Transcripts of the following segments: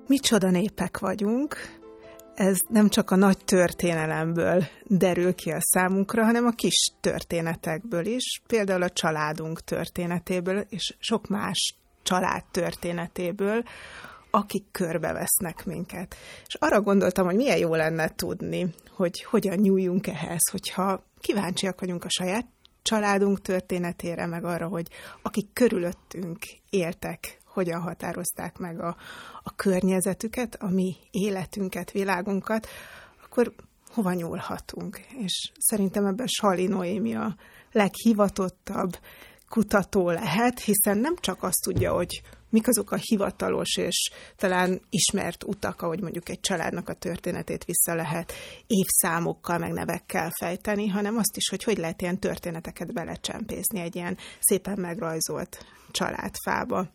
Micsoda népek vagyunk, ez nem csak a nagy történelemből derül ki a számunkra, hanem a kis történetekből is, például a családunk történetéből, és sok más család történetéből, akik körbevesznek minket. És arra gondoltam, hogy milyen jó lenne tudni, hogy hogyan nyúljunk ehhez, hogyha kíváncsiak vagyunk a saját családunk történetére, meg arra, hogy akik körülöttünk éltek, hogyan határozták meg a környezetüket, a mi életünket, világunkat, akkor hova nyúlhatunk? És szerintem ebben Salli Noémi a leghivatottabb kutató lehet, hiszen nem csak azt tudja, hogy mik azok a hivatalos és talán ismert utak, ahogy mondjuk egy családnak a történetét vissza lehet évszámokkal, meg nevekkel fejteni, hanem azt is, hogy lehet ilyen történeteket belecsempészni egy ilyen szépen megrajzolt családfába.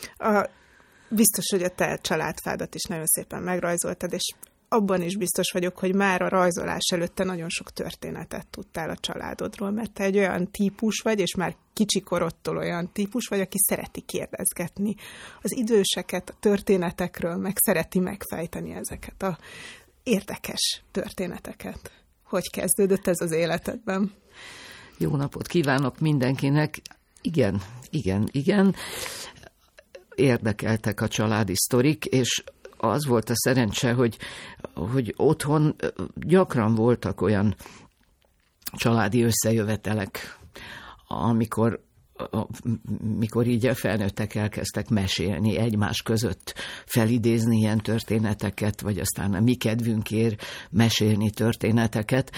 Biztos, hogy a te családfádat is nagyon szépen megrajzoltad, és abban is biztos vagyok, hogy már a rajzolás előtte nagyon sok történetet tudtál a családodról, mert te egy olyan típus vagy, és már kicsikorodtól olyan típus vagy, aki szereti kérdezgetni az időseket, a történetekről, meg szereti megfejteni ezeket a érdekes történeteket. Hogy kezdődött ez az életedben? Jó napot kívánok mindenkinek! Igen. Érdekeltek a családi sztorik, és az volt a szerencse, hogy otthon gyakran voltak olyan családi összejövetelek, amikor így a felnőttek elkezdtek mesélni egymás között, felidézni ilyen történeteket, vagy aztán a mi kedvünkért mesélni történeteket,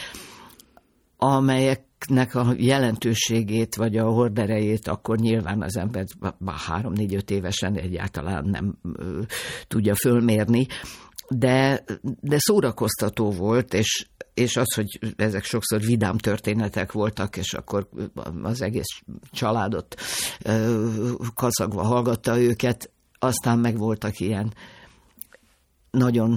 amelyeknek a jelentőségét, vagy a horderejét akkor nyilván az ember 3-4-5 évesen egyáltalán nem tudja fölmérni, de szórakoztató volt, és az, hogy ezek sokszor vidám történetek voltak, és akkor az egész családot kacagva hallgatta őket, aztán meg voltak ilyen nagyon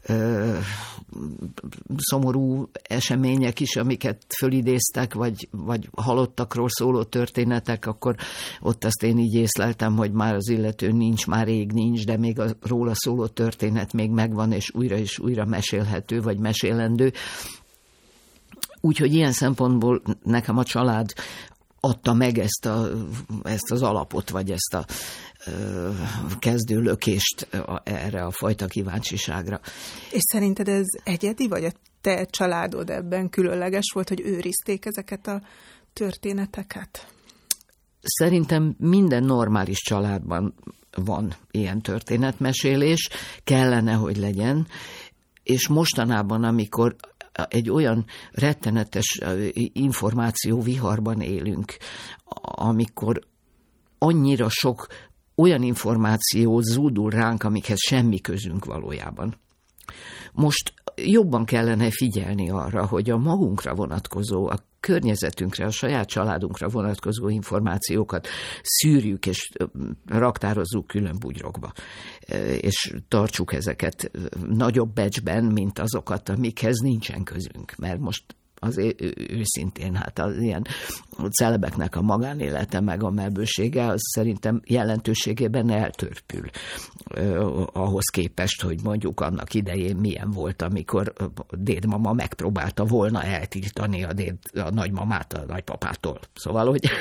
szomorú események is, amiket fölidéztek, vagy halottakról szóló történetek, akkor ott azt én így észleltem, hogy már az illető nincs, már rég nincs, de még a róla szóló történet még megvan, és újra mesélhető, vagy mesélendő. Úgyhogy ilyen szempontból nekem a család adta meg ezt az alapot, vagy ezt a kezdő lökést erre a fajta kíváncsiságra. És szerinted ez egyedi, vagy a te családod ebben különleges volt, hogy őrizték ezeket a történeteket? Szerintem minden normális családban van ilyen történetmesélés, kellene, hogy legyen, és mostanában, amikor egy olyan rettenetes információviharban élünk, amikor annyira sok olyan információ zúdul ránk, amikhez semmi közünk valójában. Most jobban kellene figyelni arra, hogy a magunkra vonatkozó, a környezetünkre, a saját családunkra vonatkozó információkat szűrjük és raktározzuk külön bugyrokba. És tartsuk ezeket nagyobb becsben, mint azokat, amikhez nincsen közünk. Mert most azért őszintén, hát az ilyen celebeknek a magánélete meg a melbősége, az szerintem jelentőségében eltörpül ahhoz képest, hogy mondjuk annak idején milyen volt, amikor a dédmama megpróbálta volna eltiltani a nagymamát a nagypapától. Szóval, hogy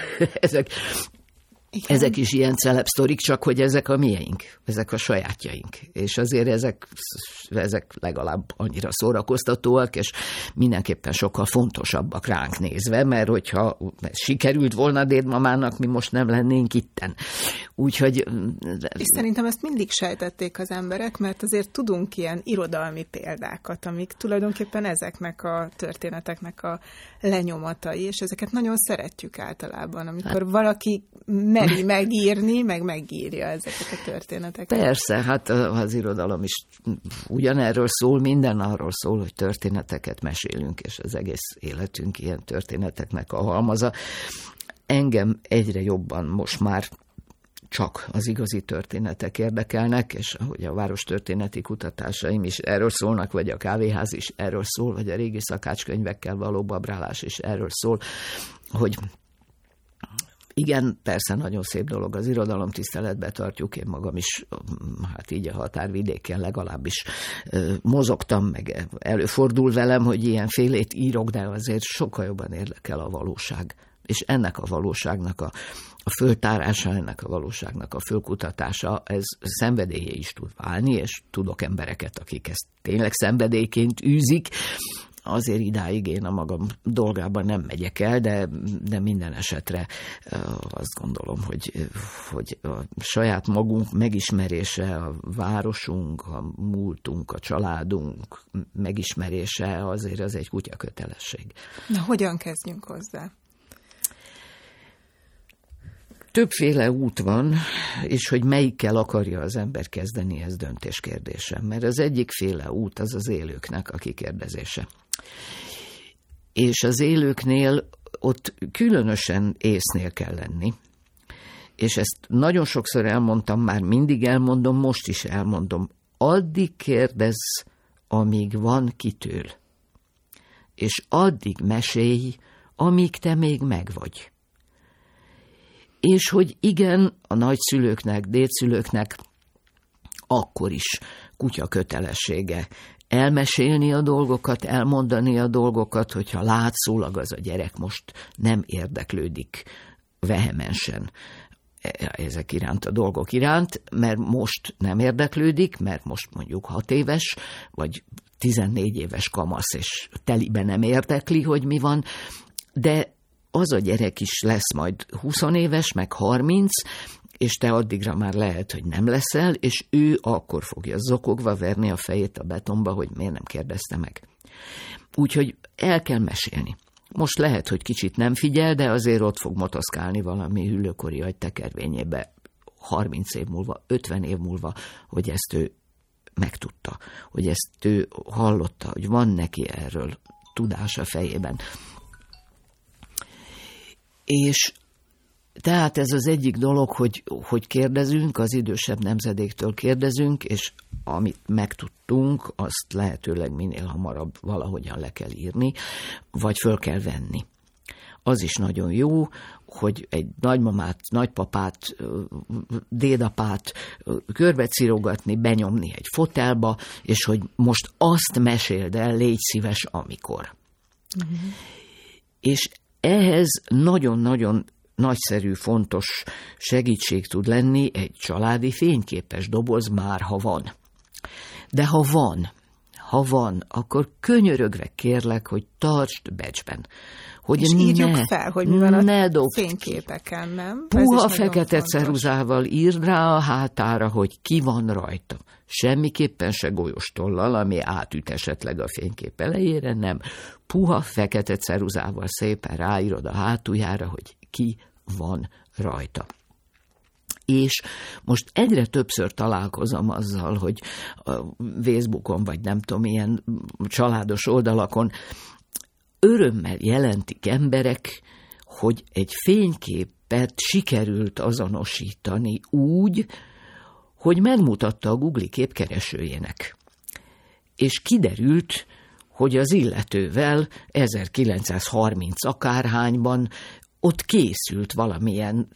ezek is ilyen celebsztorik, csak hogy ezek a miénk, ezek a sajátjaink. És azért ezek legalább annyira szórakoztatóak, és mindenképpen sokkal fontosabbak ránk nézve, mert hogyha sikerült volna dédmamának, mi most nem lennénk itten. Úgyhogy... És szerintem ezt mindig sejtették az emberek, mert azért tudunk ilyen irodalmi példákat, amik tulajdonképpen ezeknek a történeteknek a lenyomatai, és ezeket nagyon szeretjük általában, amikor valaki meri megírni, meg megírja ezeket a történeteket. Persze, hát az irodalom is ugyanerről szól, minden arról szól, hogy történeteket mesélünk, és az egész életünk ilyen történeteknek a halmaza. Engem egyre jobban most már csak az igazi történetek érdekelnek, és ahogy a várostörténeti kutatásaim is erről szólnak, vagy a kávéház is erről szól, vagy a régi szakácskönyvekkel való babrálás is erről szól, hogy Igen, persze nagyon szép dolog, az irodalomtiszteletbe tartjuk, én magam is, hát így a határvidéken legalábbis mozogtam, meg előfordul velem, hogy ilyenfélét írok, de azért sokkal jobban érdekel a valóság. És ennek a valóságnak a föltárása, ennek a valóságnak a fölkutatása, ez szenvedélye is tud válni, és tudok embereket, akik ezt tényleg szenvedélyként űzik. Azért idáig én a magam dolgában nem megyek el, de minden esetre azt gondolom, hogy a saját magunk megismerése, a városunk, a múltunk, a családunk megismerése azért az egy kutya kötelesség. Na, hogyan kezdjünk hozzá? Többféle út van, és hogy melyikkel akarja az ember kezdeni, ez döntés kérdése. Mert az egyikféle út az az élőknek a kikérdezése. És az élőknél ott különösen észnél kell lenni. És ezt nagyon sokszor elmondtam, már mindig elmondom, most is elmondom. Addig kérdezz, amíg van kitől. És addig mesélj, amíg te még megvagy. És hogy igen, a nagyszülőknek, dédszülőknek akkor is kutya kötelessége elmesélni a dolgokat, elmondani a dolgokat, hogyha látszólag az a gyerek most nem érdeklődik vehemensen ezek iránt, a dolgok iránt, mert most nem érdeklődik, mert most mondjuk 6 éves, vagy 14 éves kamasz, és telibe nem érdekli, hogy mi van, de az a gyerek is lesz majd 20 éves, meg 30, és te addigra már lehet, hogy nem leszel, és ő akkor fogja zokogva verni a fejét a betonba, hogy miért nem kérdezte meg. Úgyhogy el kell mesélni. Most lehet, hogy kicsit nem figyel, de azért ott fog motoszkálni valami hüllőkori agytekervényébe 30 év múlva, 50 év múlva, hogy ezt ő megtudta, hogy ezt ő hallotta, hogy van neki erről tudás a fejében. És tehát ez az egyik dolog, hogy kérdezünk, az idősebb nemzedéktől kérdezünk, és amit megtudtunk, azt lehetőleg minél hamarabb valahogyan le kell írni, vagy föl kell venni. Az is nagyon jó, hogy egy nagymamát, nagypapát, dédapát körbecirogatni, benyomni egy fotelba, és hogy most azt meséld el, légy szíves, amikor. Uh-huh. És ehhez nagyon-nagyon nagyszerű, fontos segítség tud lenni egy családi fényképes doboz, már ha van. De ha van, akkor könyörögve kérlek, hogy tartsd becsben. Hogy és írjuk fel, hogy mi van a fényképeken, nem? Puha fekete ceruzával írd rá a hátára, hogy ki van rajta. Semmiképpen se golyóstollal, ami átüt esetleg a fénykép elejére, nem. Puha fekete ceruzával szépen ráírod a hátuljára, hogy ki van rajta. És most egyre többször találkozom azzal, hogy a Facebookon, vagy nem tudom, ilyen családos oldalakon örömmel jelentik emberek, hogy egy fényképet sikerült azonosítani úgy, hogy megmutatta a Google képkeresőjének. És kiderült, hogy az illetővel 1930 akárhányban ott készült valamilyen,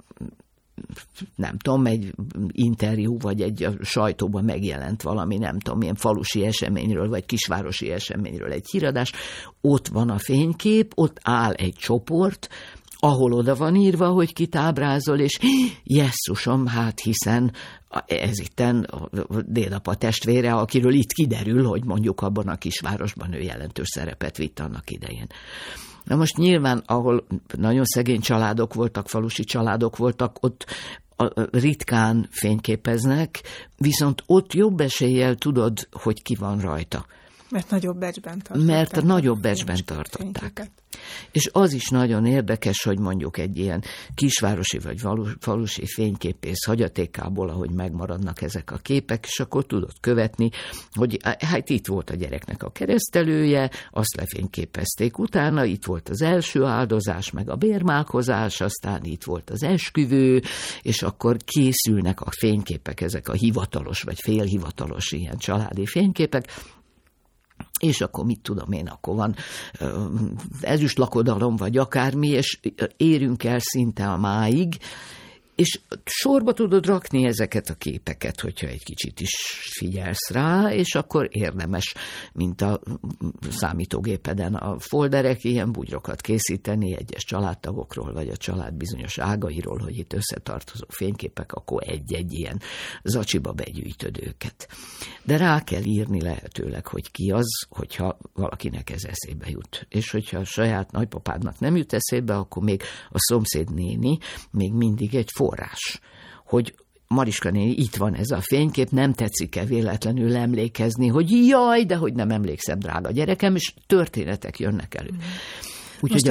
nem tudom, egy interjú, vagy egy a sajtóban megjelent valami, nem tudom, milyen falusi eseményről, vagy kisvárosi eseményről egy híradás. Ott van a fénykép, ott áll egy csoport, ahol oda van írva, hogy kit ábrázol, és jesszusom, hát hiszen ez itten a dédapa testvére, akiről itt kiderül, hogy mondjuk abban a kisvárosban ő jelentős szerepet vitt annak idején. Na most nyilván, ahol nagyon szegény családok voltak, falusi családok voltak, ott ritkán fényképeznek, viszont ott jobb eséllyel tudod, hogy ki van rajta. Mert nagyobb becsben tartották. És az is nagyon érdekes, hogy mondjuk egy ilyen kisvárosi vagy falusi fényképész hagyatékából, ahogy megmaradnak ezek a képek, és akkor tudod követni, hogy hát itt volt a gyereknek a keresztelője, azt lefényképezték utána, itt volt az első áldozás, meg a bérmálkozás, aztán itt volt az esküvő, és akkor készülnek a fényképek, ezek a hivatalos vagy félhivatalos ilyen családi fényképek, és akkor mit tudom én, akkor van ezüst lakodalom, vagy akármi, és érünk el szinte a máig, és sorba tudod rakni ezeket a képeket, hogyha egy kicsit is figyelsz rá, és akkor érdemes, mint a számítógépeden a folderek, ilyen bugyrokat készíteni egyes családtagokról, vagy a család bizonyos ágairól, hogy itt összetartozó fényképek, akkor egy-egy ilyen zacsiba begyűjtöd őket. De rá kell írni lehetőleg, hogy ki az, hogyha valakinek ez eszébe jut. És hogyha a saját nagypapádnak nem jut eszébe, akkor még a szomszéd néni még mindig egy forrás, hogy Mariska néni, itt van ez a fénykép, nem tetszik-e véletlenül emlékezni, hogy jaj, de hogy nem emlékszem, drága gyerekem, és történetek jönnek elő. Úgyhogy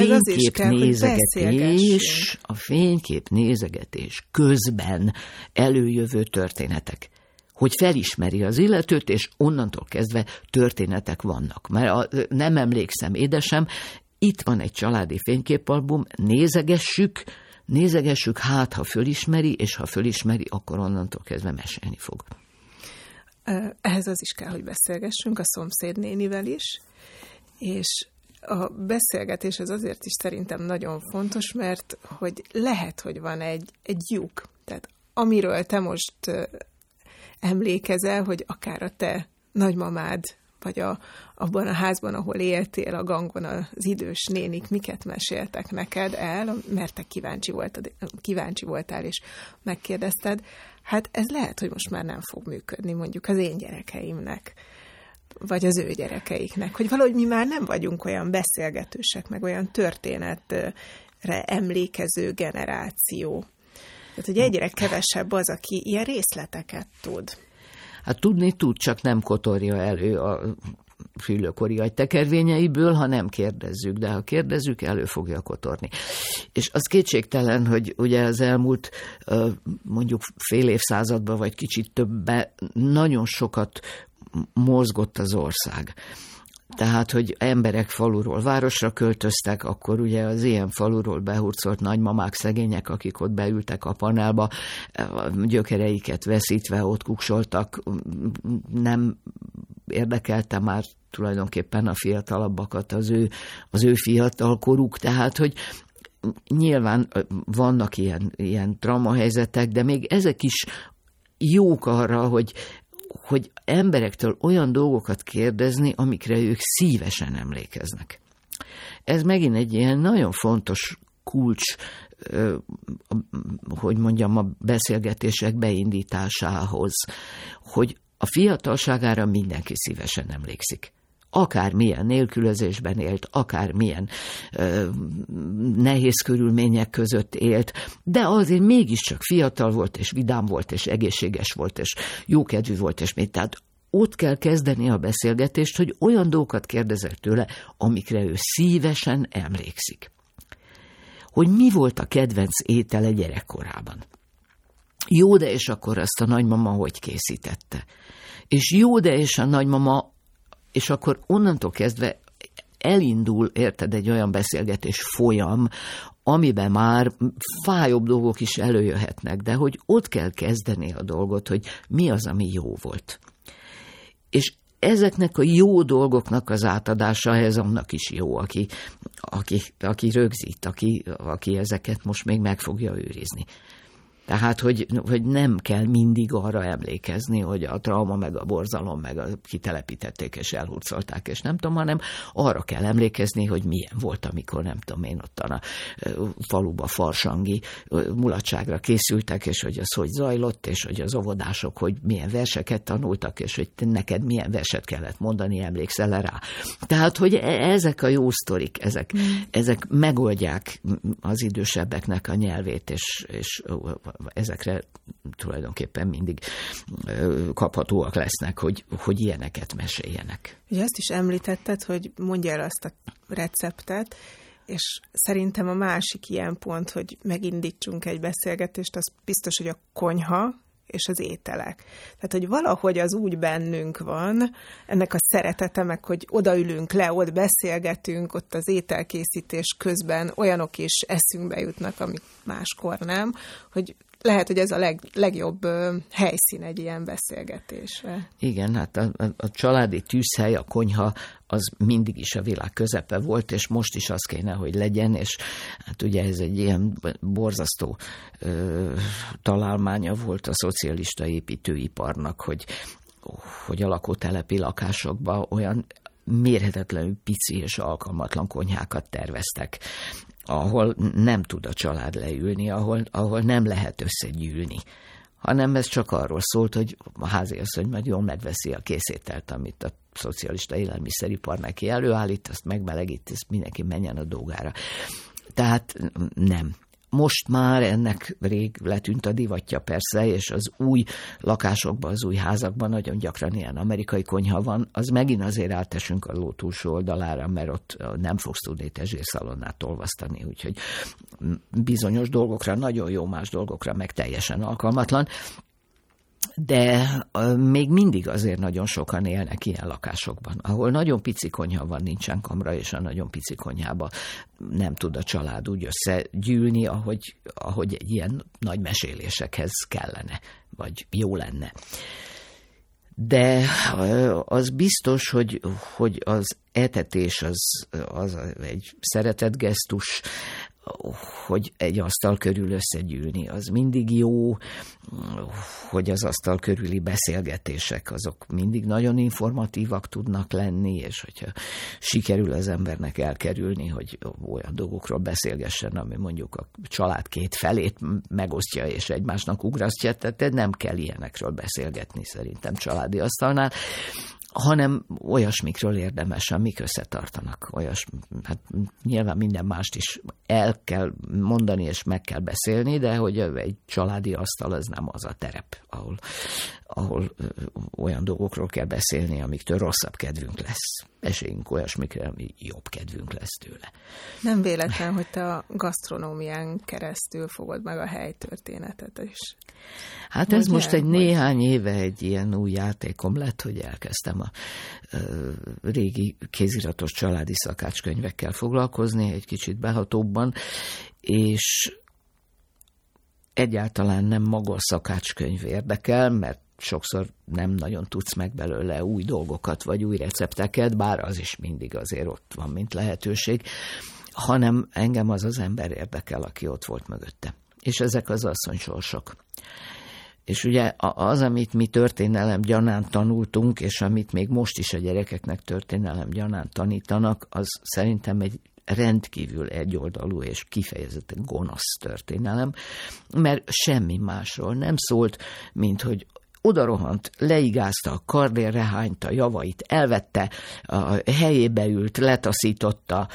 a fényképnézegetés közben előjövő történetek, hogy felismeri az illetőt, és onnantól kezdve történetek vannak. Mert nem emlékszem, édesem, itt van egy családi fényképalbum, nézegessük, hát ha fölismeri, és ha fölismeri, akkor onnantól kezdve mesélni fog. Ehhez az is kell, hogy beszélgessünk a szomszédnénivel is, és a beszélgetés az azért is szerintem nagyon fontos, mert hogy lehet, hogy van egy lyuk. Tehát amiről te most emlékezel, hogy akár a te nagymamád, vagy abban a házban, ahol éltél, a gangon az idős nénik miket meséltek neked el, mert te kíváncsi voltál, és megkérdezted. Hát ez lehet, hogy most már nem fog működni mondjuk az én gyerekeimnek, vagy az ő gyerekeiknek, hogy valahogy mi már nem vagyunk olyan beszélgetősek, meg olyan történetre emlékező generáció. Tehát, hogy egyre kevesebb az, aki ilyen részleteket tud. Hát tudni tud, csak nem kotorja elő a szülőkori agytekervényeiből, ha nem kérdezzük, de ha kérdezzük, elő fogja kotorni. És az kétségtelen, hogy ugye az elmúlt mondjuk fél évszázadban, vagy kicsit többben nagyon sokat mozgott az ország. Tehát, hogy emberek faluról városra költöztek, akkor ugye az ilyen faluról behurcolt nagymamák, szegények, akik ott beültek a panelba, gyökereiket veszítve ott kuksoltak, nem érdekelte már tulajdonképpen a fiatalabbakat az ő fiatalkoruk, tehát, hogy nyilván vannak ilyen traumahelyzetek, de még ezek is jók arra, hogy emberektől olyan dolgokat kérdezni, amikre ők szívesen emlékeznek. Ez megint egy ilyen nagyon fontos kulcs, hogy mondjam, a beszélgetések beindításához, hogy a fiatalságára mindenki szívesen emlékszik. Akármilyen nélkülözésben élt, akármilyen nehéz körülmények között élt, de azért mégiscsak fiatal volt, és vidám volt, és egészséges volt, és jókedvű volt, és még. Tehát ott kell kezdeni a beszélgetést, hogy olyan dolgokat kérdezel tőle, amikre ő szívesen emlékszik. Hogy mi volt a kedvenc étele gyerekkorában. Jó, de és akkor azt a nagymama hogy készítette. És jó, de és a nagymama, és akkor onnantól kezdve elindul, érted, egy olyan beszélgetés folyam, amiben már fájóbb dolgok is előjöhetnek, de hogy ott kell kezdeni a dolgot, hogy mi az, ami jó volt. És ezeknek a jó dolgoknak az átadása, ez annak is jó, aki rögzít, aki ezeket most még meg fogja őrizni. Tehát, hogy nem kell mindig arra emlékezni, hogy a trauma, meg a borzalom, meg a kitelepítették, és elhurcolták, és nem tudom, hanem arra kell emlékezni, hogy milyen volt, amikor nem tudom én ottan a faluba farsangi mulatságra készültek, és hogy az hogy zajlott, és hogy az óvodások, hogy milyen verseket tanultak, és hogy neked milyen verset kellett mondani, emlékszel rá. Tehát, hogy ezek a jó sztorik, ezek megoldják az idősebbeknek a nyelvét, és ezekre tulajdonképpen mindig kaphatóak lesznek, hogy ilyeneket meséljenek. Ugye azt is említetted, hogy mondja el azt a receptet, és szerintem a másik ilyen pont, hogy megindítsunk egy beszélgetést, az biztos, hogy a konyha és az ételek. Tehát, hogy valahogy az úgy bennünk van, ennek a szeretete, meg hogy odaülünk le, ott beszélgetünk, ott az ételkészítés közben olyanok is eszünkbe jutnak, amik máskor nem, hogy lehet, hogy ez a legjobb helyszín egy ilyen beszélgetésre. Igen, hát a családi tűzhely, a konyha, az mindig is a világ közepe volt, és most is az kéne, hogy legyen, és hát ugye ez egy ilyen borzasztó találmánya volt a szocialista építőiparnak, hogy a lakótelepi lakásokban olyan mérhetetlenül pici és alkalmatlan konyhákat terveztek, ahol nem tud a család leülni, ahol nem lehet összegyűlni, hanem ez csak arról szólt, hogy a háziasszony majd jól megveszi a készételt, amit a szocialista élelmiszeripar neki előállít, azt megmelegít, és mindenki menjen a dolgára. Tehát nem. Most már ennek rég letűnt a divatja persze, és az új lakásokban, az új házakban nagyon gyakran ilyen amerikai konyha van, az megint azért átesünk a ló túlsó oldalára, mert ott nem fogsz tudni tezsérszalonnát olvasztani, úgyhogy bizonyos dolgokra nagyon jó, más dolgokra meg teljesen alkalmatlan. De még mindig azért nagyon sokan élnek ilyen lakásokban, ahol nagyon pici konyha van, nincsen kamra, és a nagyon pici konyhába nem tud a család úgy összegyűlni, ahogy egy ilyen nagy mesélésekhez kellene, vagy jó lenne. De az biztos, hogy az etetés az egy szeretetgesztus, hogy egy asztal körül összegyűlni, az mindig jó, hogy az asztal körüli beszélgetések azok mindig nagyon informatívak tudnak lenni, és hogyha sikerül az embernek elkerülni, hogy olyan dolgokról beszélgessen, ami mondjuk a család két felét megosztja és egymásnak ugrasztja, tehát nem kell ilyenekről beszélgetni szerintem családi asztalnál, hanem olyasmikről érdemes, amik összetartanak. Hát nyilván minden mást is el kell mondani, és meg kell beszélni, de hogy egy családi asztal az nem az a terep, ahol olyan dolgokról kell beszélni, amiktől rosszabb kedvünk lesz. Esélyünk olyasmikre, ami jobb kedvünk lesz tőle. Nem véletlen, hogy te a gasztronómián keresztül fogod meg a helytörténetet is. Hát ez most egy néhány éve egy ilyen új játékom lett, hogy elkezdtem a régi kéziratos családi szakácskönyvekkel foglalkozni, egy kicsit behatóbban, és egyáltalán nem maga a szakácskönyv érdekel, mert sokszor nem nagyon tudsz meg belőle új dolgokat, vagy új recepteket, bár az is mindig azért ott van, mint lehetőség, hanem engem az ember érdekel, aki ott volt mögötte. És ezek az asszonysorsok. És ugye az, amit mi történelem gyanánt tanultunk, és amit még most is a gyerekeknek történelem gyanánt tanítanak, az szerintem egy rendkívül egyoldalú és kifejezetten gonosz történelem, mert semmi másról nem szólt, mint hogy odarohant, leigázta a kardérre, hányta javait, elvette, a helyébe ült, letaszította,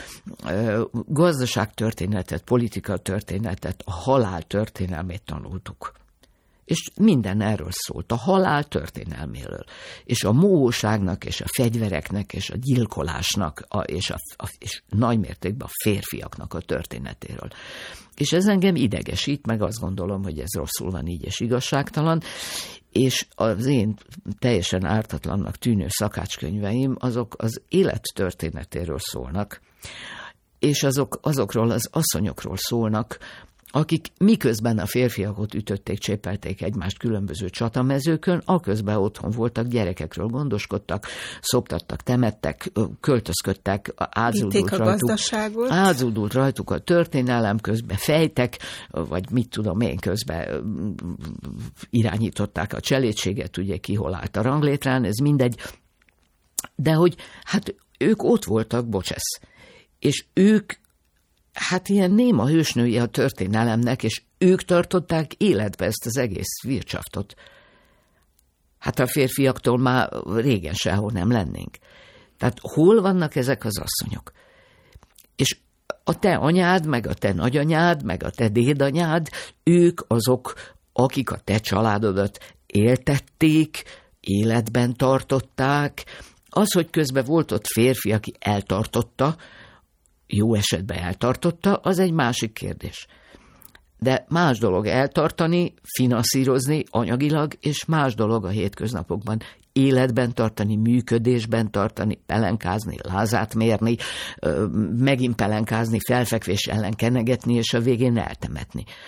gazdaságtörténetet, politikatörténetet, a halál történelmét tanultuk. És minden erről szólt, a halál történelméről, és a mohóságnak, és a fegyvereknek, és a gyilkolásnak, és nagymértékben a férfiaknak a történetéről. És ez engem idegesít, meg azt gondolom, hogy ez rosszul van így, és igazságtalan, és az én teljesen ártatlannak tűnő szakácskönyveim, azok az élet történetéről szólnak, és azokról az asszonyokról szólnak, akik miközben a férfiak ott ütötték, csépelték egymást különböző csatamezőkön, aközben otthon voltak, gyerekekről gondoskodtak, szoptattak, temettek, költözködtek, ázódult rajtuk a történelem, közben fejtek, vagy mit tudom én, közben irányították a cselédséget, ugye ki hol állt a ranglétrán, ez mindegy, de hogy hát ők ott voltak, bocsesz, és ők hát ilyen néma hősnői a történelemnek, és ők tartották életbe ezt az egész vircsaftot. Hát a férfiaktól már régen sehol nem lennénk. Tehát hol vannak ezek az asszonyok? És a te anyád, meg a te nagyanyád, meg a te dédanyád, ők azok, akik a te családodat éltették, életben tartották. Az, hogy közben volt ott férfi, aki eltartotta, jó esetben eltartotta, az egy másik kérdés. De más dolog eltartani, finanszírozni anyagilag, és más dolog a hétköznapokban életben tartani, működésben tartani, pelenkázni, lázát mérni, megint pelenkázni, felfekvés ellen kenegetni, és a végén eltemetni.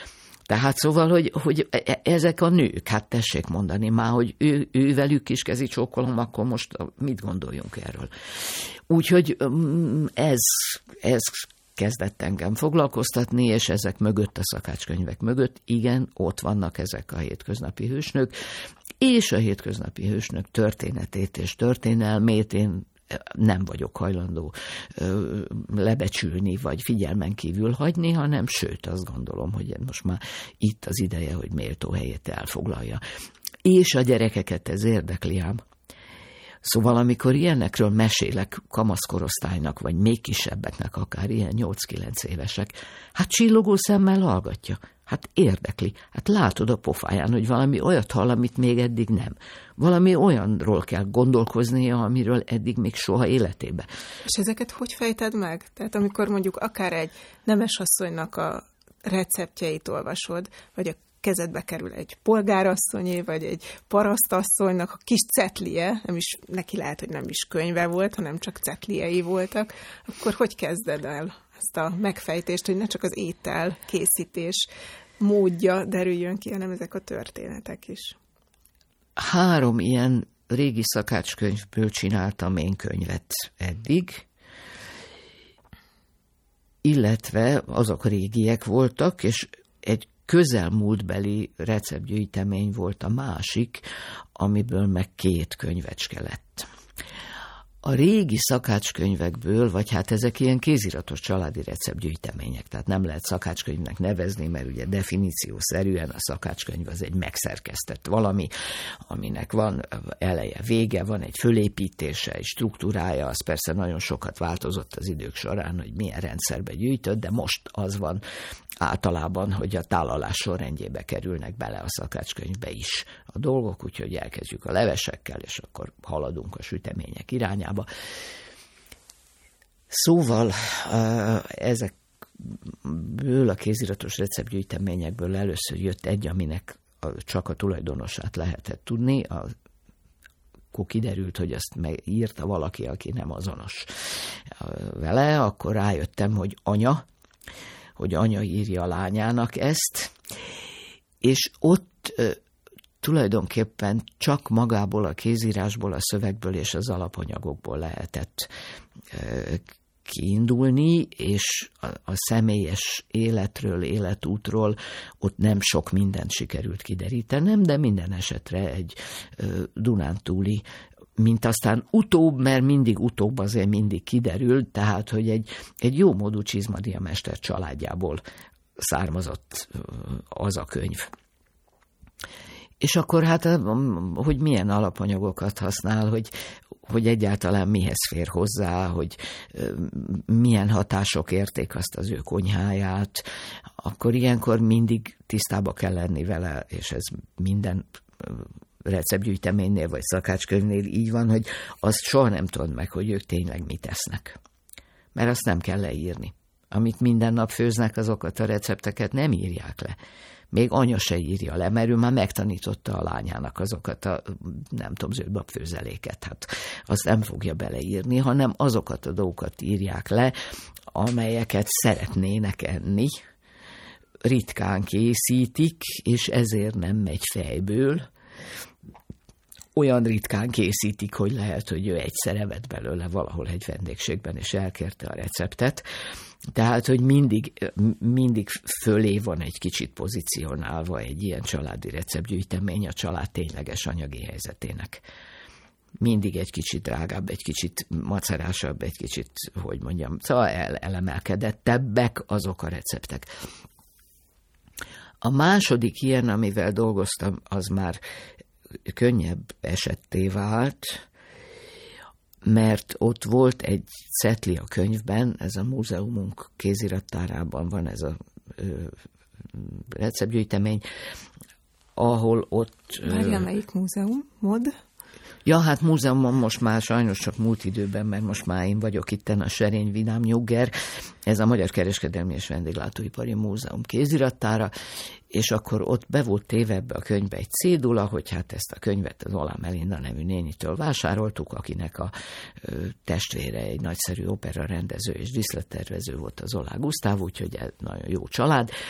Tehát szóval, hogy ezek a nők, hát tessék mondani már, hogy ő velük is kezi csókolom, akkor most mit gondoljunk erről. Úgyhogy ez kezdett engem foglalkoztatni, és ezek mögött, a szakácskönyvek mögött, igen, ott vannak ezek a hétköznapi hősnök, és a hétköznapi hősnök történetét és történelmét én nem vagyok hajlandó lebecsülni, vagy figyelmen kívül hagyni, hanem sőt, azt gondolom, hogy most már itt az ideje, hogy méltó helyét elfoglalja. És a gyerekeket ez érdekli ám. Szóval amikor ilyenekről mesélek kamaszkorosztálynak, vagy még kisebbeknek, akár ilyen 8-9 évesek, hát csillogó szemmel hallgatja. Hát érdekli. Hát látod a pofáján, hogy valami olyat hall, amit még eddig nem. Valami olyanról kell gondolkoznia, amiről eddig még soha életében. És ezeket hogy fejted meg? Tehát amikor mondjuk akár egy nemesasszonynak a receptjeit olvasod, vagy a kezedbe kerül egy polgárasszonyé, vagy egy parasztasszonynak a kis cetlie, nem is, neki lehet, hogy nem is könyve volt, hanem csak cetliei voltak, akkor hogy kezded el ezt a megfejtést, hogy ne csak az étel készítés módja derüljön ki, hanem ezek a történetek is? 3 ilyen régi szakácskönyvből csináltam én könyvet eddig, illetve azok régiek voltak, és egy közelmúltbeli receptgyűjtemény volt a másik, amiből meg 2 könyvecske lett. A régi szakácskönyvekből, vagy hát ezek ilyen kéziratos családi receptgyűjtemények, tehát nem lehet szakácskönyvnek nevezni, mert ugye definíciószerűen a szakácskönyv az egy megszerkesztett valami, aminek van eleje, vége, van egy fölépítése, egy struktúrája, az persze nagyon sokat változott az idők során, hogy milyen rendszerbe gyűjtött, de most az van általában, hogy a tálalás sorrendjébe kerülnek bele a szakácskönyvbe is a dolgok, úgyhogy elkezdjük a levesekkel, és akkor haladunk a sütemények irányába. Szóval ezekből a kéziratos receptgyűjteményekből először jött egy, aminek csak a tulajdonosát lehetett tudni, akkor kiderült, hogy azt megírta valaki, aki nem azonos vele, akkor rájöttem, hogy anya írja a lányának ezt, és ott tulajdonképpen csak magából a kézírásból, a szövegből és az alapanyagokból lehetett kiindulni, és a személyes életről, életútról ott nem sok mindent sikerült kiderítenem, de minden esetre egy dunántúli, mint aztán utóbb, mert mindig utóbb azért mindig kiderült, tehát, hogy egy jómódú Csizmadia mester családjából származott az a könyv. És akkor hát, hogy milyen alapanyagokat használ, hogy egyáltalán mihez fér hozzá, hogy milyen hatások érték azt az ő konyháját, akkor ilyenkor mindig tisztába kell lenni vele, és ez minden receptgyűjteménynél vagy szakácskönyvnél így van, hogy azt soha nem tudod meg, hogy ők tényleg mit esznek. Mert azt nem kell leírni. Amit minden nap főznek, azokat a recepteket nem írják le. Még anya se írja le, mert ő már megtanította a lányának azokat a, nem tudom, zöldbabfőzeléket. Hát azt nem fogja beleírni, hanem azokat a dolgokat írják le, amelyeket szeretnének enni, ritkán készítik, és ezért nem megy fejből. Olyan ritkán készítik, hogy lehet, hogy ő egyszer evett belőle valahol egy vendégségben, és elkérte a receptet. Tehát, hogy mindig fölé van egy kicsit pozícionálva egy ilyen családi receptgyűjtemény a család tényleges anyagi helyzetének. Mindig egy kicsit drágább, egy kicsit macerásabb, egy kicsit, hogy mondjam, szóval elemelkedettebbek azok a receptek. A második ilyen, amivel dolgoztam, az már könnyebb esetté vált, mert ott volt egy cetli a könyvben, ez a múzeumunk kézirattárában van ez a receptgyűjtemény, ahol ott... Várja, melyik múzeum? Mod? Ja, hát múzeumon most már sajnos csak múlt időben, mert most már én vagyok itten a Serény Vidám Nyugger, ez a Magyar Kereskedelmi és Vendéglátóipari Múzeum kézirattára, és akkor ott be volt téve ebbe a könyvbe egy cédula, hogy hát ezt a könyvet az Olá Melinda nevű nénitől vásároltuk, akinek a testvére egy nagyszerű opera rendező és díszlettervező volt, az Olá Gusztáv, úgyhogy ez nagyon jó család.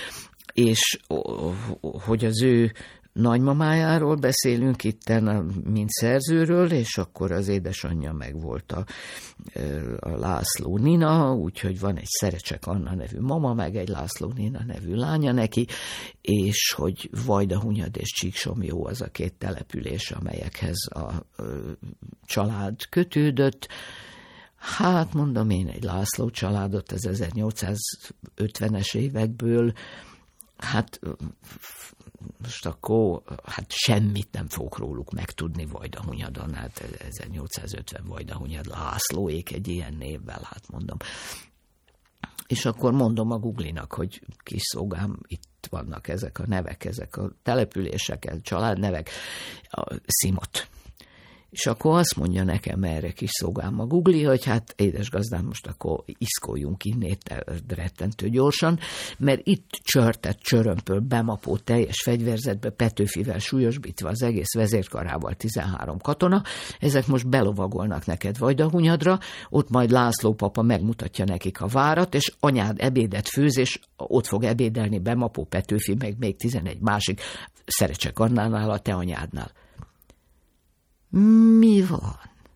és hogy az ő nagymamájáról beszélünk itten, mint szerzőről, és akkor az édesanyja meg volt a László Nina, úgyhogy van egy Szerecsek Anna nevű mama, meg egy László Nina nevű lánya neki, és hogy Vajdahunyad és Csíksomlyó az a két település, amelyekhez a család kötődött. Hát mondom én egy László családot az 1850-es évekből, hát most akkor semmit nem fogok róluk megtudni Vajdahunyadon, hát 1850 Vajdahunyad, Lászlóék egy ilyen névvel, hát mondom. És akkor mondom a Google-nak, hogy kis szolgám, itt vannak ezek a nevek, ezek a települések, családnevek, a Szimot. És akkor azt mondja nekem erre kis szolgám a Google, hogy hát édes gazdám, most akkor iszkoljunk innét rettentő gyorsan, mert itt csörömpöl, bemapó, teljes fegyverzetbe, Petőfivel súlyosbítva az egész vezérkarával 13 katona, ezek most belovagolnak neked Vajdahunyadra, ott majd László papa megmutatja nekik a várat, és anyád ebédet főz, és ott fog ebédelni bemapó, Petőfi, meg még 11 másik Szerecsek Annánál, a te anyádnál. Mi van?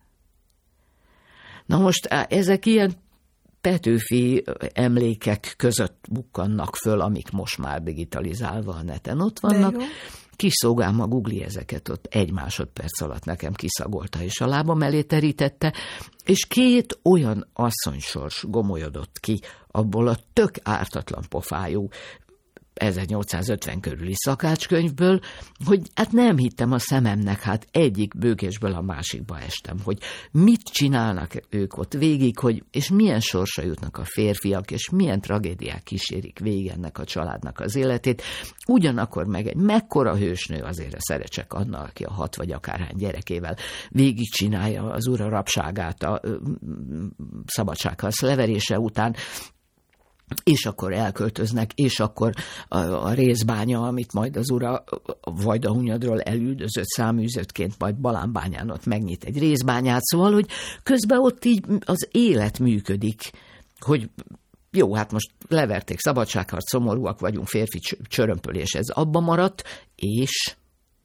Na most ezek ilyen Petőfi emlékek között bukkannak föl, amik most már digitalizálva a neten ott vannak. Kis szolgám a Google ezeket ott 1 másodperc alatt nekem kiszagolta, és a lábam elé terítette, és 2 olyan asszonysors gomolyodott ki abból a tök ártatlan pofájú 1850 körüli szakácskönyvből, hogy hát nem hittem a szememnek, hát egyik bőkésből a másikba estem, hogy mit csinálnak ők ott végig, hogy, és milyen sorsa jutnak a férfiak, és milyen tragédiák kísérik végig ennek a családnak az életét. Ugyanakkor meg egy mekkora hősnő azért a Szerecsek Anna, aki a 6 vagy akárhány gyerekével végig csinálja az ura rabságát a szabadságharc leverése után, és akkor elköltöznek, és akkor a részbánya, amit majd az ura Vajdahunyadról elüldözött száműzöttként, majd Balánbányán ott megnyit egy részbányát, szóval, hogy közben ott így az élet működik, hogy jó, hát most leverték, szabadságharc, szomorúak vagyunk, férfi csörömpölés, ez abba maradt, és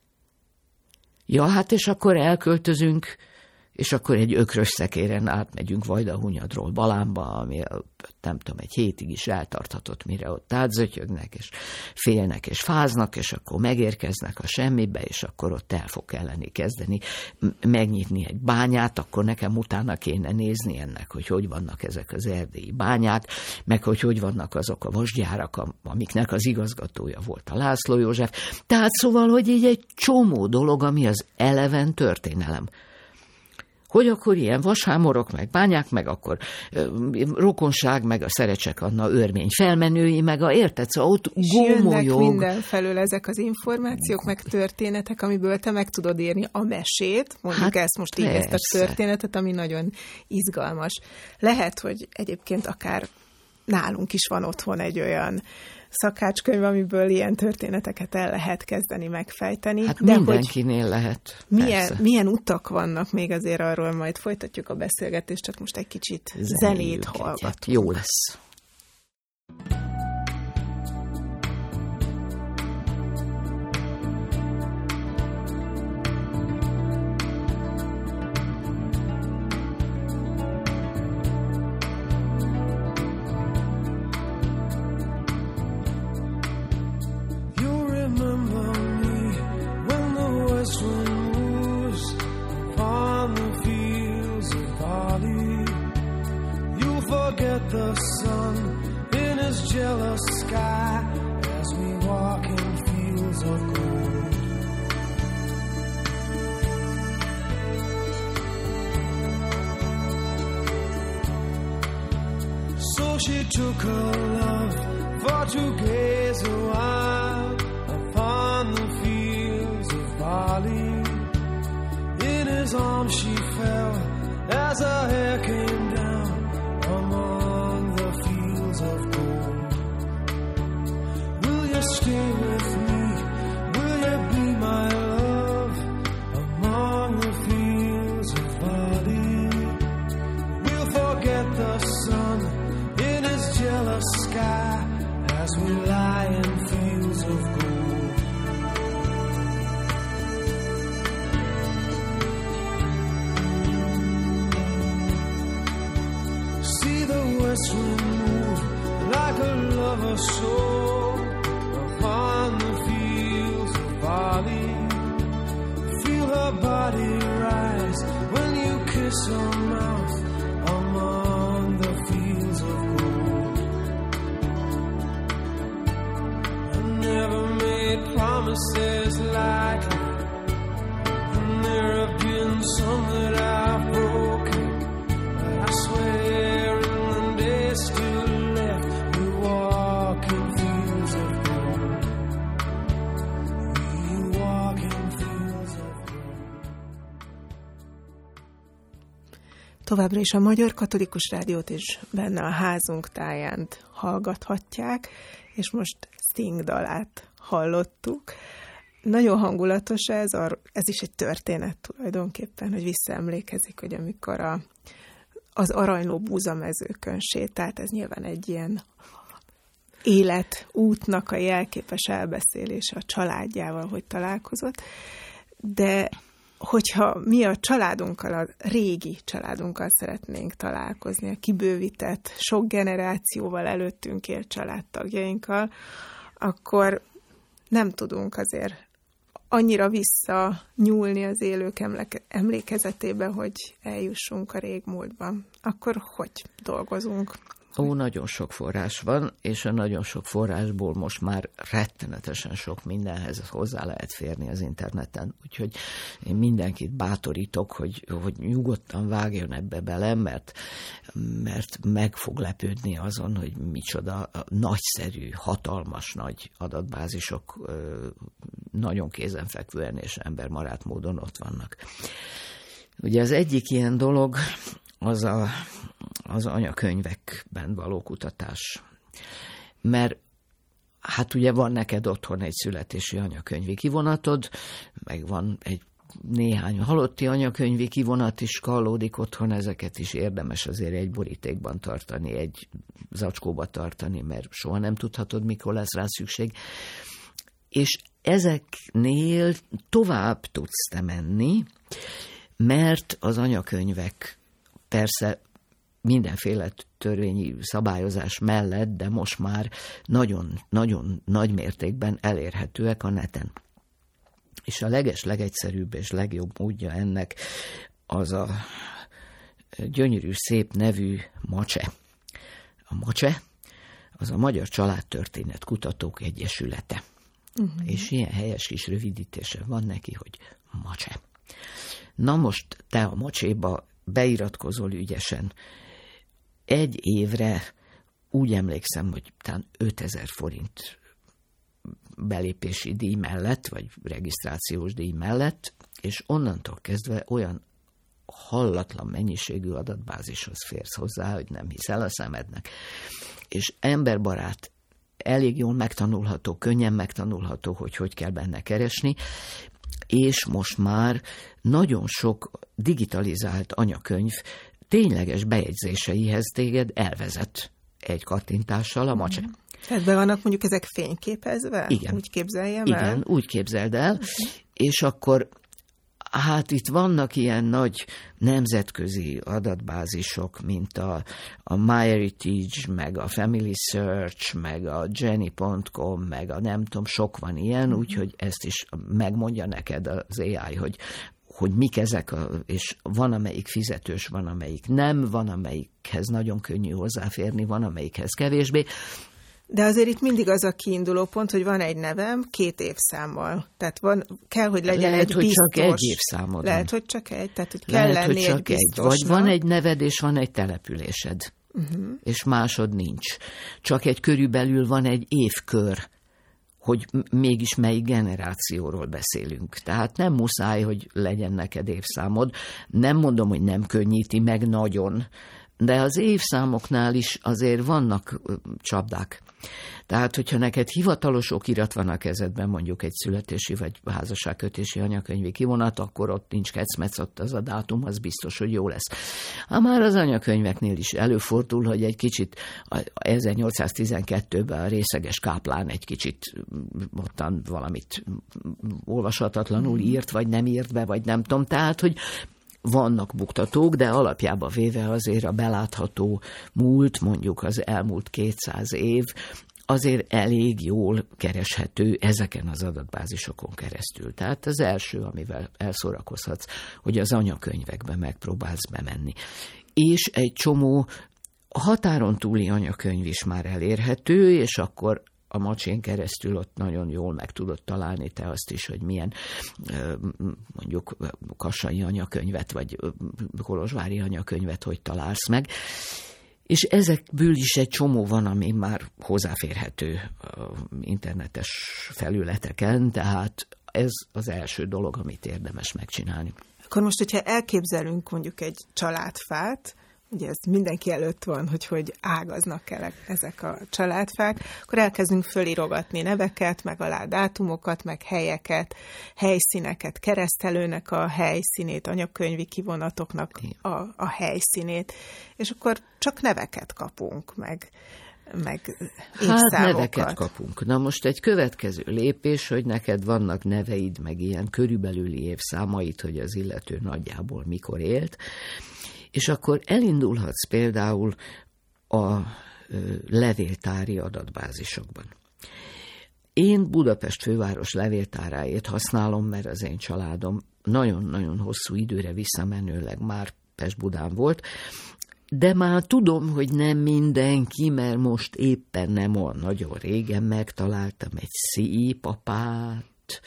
ja, hát és akkor elköltözünk, és akkor egy ökrös szekéren átmegyünk Vajdahunyadról Balánba, ami nem tudom, egy hétig is eltarthatott, mire ott átzötyögnek, és félnek, és fáznak, és akkor megérkeznek a semmibe, és akkor ott el fog kelleni kezdeni megnyitni egy bányát, akkor nekem utána kéne nézni ennek, hogy vannak ezek az erdélyi bányák, meg hogy vannak azok a vasgyárak, amiknek az igazgatója volt a László József. Tehát szóval, hogy így egy csomó dolog, ami az eleven történelem. Hogy akkor ilyen vashámorok, meg bányák, meg akkor rokonság, meg a Szerecsek Anna örmény felmenői, meg érted, szóval ott gómolyog. Jönnek mindenfelől ezek az információk, meg történetek, amiből te meg tudod írni a mesét, mondjuk hát ezt most így, ezt a történetet, ami nagyon izgalmas. Lehet, hogy egyébként akár nálunk is van otthon egy olyan szakácskönyv, amiből ilyen történeteket el lehet kezdeni megfejteni. Hát de mindenkinél lehet. Milyen utak vannak még, azért arról majd folytatjuk a beszélgetést, csak most egy kicsit zenét hallgatunk. Jó lesz. The sun in his jealous sky as we walk in fields of gold. So she took her love for to gaze a while upon the fields of barley. In his arms she fell as her hair came down among the fields of gold. Will you stay with me? Will you be my love among the fields of barley? We'll forget the sun in his jealous sky as we lie in fields whistling moon, like a lover's soul upon the fields of barley. Feel her body rise when you kiss her mouth among the fields of gold. I never made promises like that, and there have been some that I've broken. I swear in the days still left, we walk in fields of gold. We walk in fields of gold. Továbbra is a Magyar Katolikus Rádiót és benne a házunk táján hallgathatják, és most Sting dalát hallottuk. Nagyon hangulatos ez is egy történet tulajdonképpen, hogy visszaemlékezik, hogy amikor az aranyló búzamezőkön sétált, ez nyilván egy ilyen életútnak a jelképes elbeszélése a családjával, hogy találkozott, de hogyha mi a családunkkal, a régi családunkkal szeretnénk találkozni, a kibővített, sok generációval előttünk élt családtagjainkkal, akkor nem tudunk azért annyira visszanyúlni az élők emlékezetébe, hogy eljussunk a régmúltban. Akkor hogy dolgozunk? Nagyon sok forrás van, és a nagyon sok forrásból most már rettenetesen sok mindenhez hozzá lehet férni az interneten. Úgyhogy én mindenkit bátorítok, hogy nyugodtan vágjon ebbe bele, mert meg fog lepődni azon, hogy micsoda nagyszerű, hatalmas nagy adatbázisok nagyon kézenfekvően és emberbarát módon ott vannak. Ugye az egyik ilyen dolog az anyakönyvekben való kutatás. Mert hát ugye van neked otthon egy születési anyakönyvi kivonatod, meg van egy néhány halotti anyakönyvi kivonat is kallódik otthon, ezeket is érdemes azért egy borítékban tartani, egy zacskóba tartani, mert soha nem tudhatod, mikor lesz rá szükség. És ezeknél tovább tudsz te menni, mert az anyakönyvek persze mindenféle törvényi szabályozás mellett, de most már nagyon nagy mértékben elérhetőek a neten. És a legegyszerűbb és legjobb módja ennek az a gyönyörű, szép nevű MACSE. A MACSE az a Magyar Családtörténet Kutatók Egyesülete. És ilyen helyes kis rövidítése van neki, hogy MACSE. Na most te a MACSE-ba beiratkozol ügyesen. Egy évre úgy emlékszem, hogy talán 5000 forint belépési díj mellett, vagy regisztrációs díj mellett, és onnantól kezdve olyan hallatlan mennyiségű adatbázishoz férsz hozzá, hogy nem hiszel a szemednek. És emberbarát, elég jól megtanulható, könnyen megtanulható, hogy kell benne keresni, és most már nagyon sok digitalizált anyakönyv tényleges bejegyzéseihez téged elvezet egy kattintással a MACSE. Tehát be vannak mondjuk ezek fényképezve? Igen. Úgy képzeljem el? Igen, úgy képzeld el, és akkor hát itt vannak ilyen nagy nemzetközi adatbázisok, mint a MyHeritage, meg a Family Search, meg a Jenny.com, meg a nem tudom, sok van ilyen, úgyhogy ezt is megmondja neked az AI, hogy mik ezek, és van, amelyik fizetős, van, amelyik nem, van, amelyikhez nagyon könnyű hozzáférni, van, amelyikhez kevésbé. De azért itt mindig az a kiinduló pont, hogy van egy nevem 2 évszámmal. Tehát kell, hogy legyen lehet, egy hogy biztos. Csak egy évszámod. Lehet, hogy csak egy. Tehát, hogy kell lehet, lenni hogy csak egy biztosnak. Vagy van egy neved, és van egy településed. És másod nincs. Csak egy körülbelül van egy évkör, hogy mégis melyik generációról beszélünk. Tehát nem muszáj, hogy legyen neked évszámod. Nem mondom, hogy nem könnyíti meg nagyon, de az évszámoknál is azért vannak csapdák. Tehát, hogyha neked hivatalos okirat van a kezedben, mondjuk egy születési vagy házasságkötési anyakönyvi kivonat, akkor ott nincs kecmec, ott az a dátum, az biztos, hogy jó lesz. Már az anyakönyveknél is előfordul, hogy egy kicsit 1812-ben a részeges káplán egy kicsit ottan valamit olvashatatlanul írt, vagy nem írt be, vagy nem tudom. Tehát, hogy vannak buktatók, de alapjában véve azért a belátható múlt, mondjuk az elmúlt 200 év, azért elég jól kereshető ezeken az adatbázisokon keresztül. Tehát az első, amivel elszórakozhatsz, hogy az anyakönyvekbe megpróbálsz bemenni. És egy csomó határon túli anyakönyv is már elérhető, és akkor a Macsén keresztül ott nagyon jól meg tudod találni te azt is, hogy milyen mondjuk kassai anyakönyvet, vagy kolozsvári anyakönyvet hogy találsz meg. És ezekből is egy csomó van, ami már hozzáférhető internetes felületeken, tehát ez az első dolog, amit érdemes megcsinálni. Akkor most, hogyha elképzelünk mondjuk egy családfát, ugye ez mindenki előtt van, hogy ágaznak el ezek a családfák, akkor elkezdünk fölirogatni neveket, meg alá dátumokat, meg helyeket, helyszíneket, keresztelőnek a helyszínét, anyakönyvi kivonatoknak a helyszínét, és akkor csak neveket kapunk, meg évszámokat. Hát neveket kapunk. Na most egy következő lépés, hogy neked vannak neveid, meg ilyen körülbelüli évszámaid, hogy az illető nagyjából mikor élt, és akkor elindulhatsz például a levéltári adatbázisokban. Én Budapest főváros levéltáráért használom, mert az én családom nagyon-nagyon hosszú időre visszamenőleg már Pest-Budán volt, de már tudom, hogy nem mindenki, mert most éppen nem olyan nagyon régen megtaláltam egy szép apát,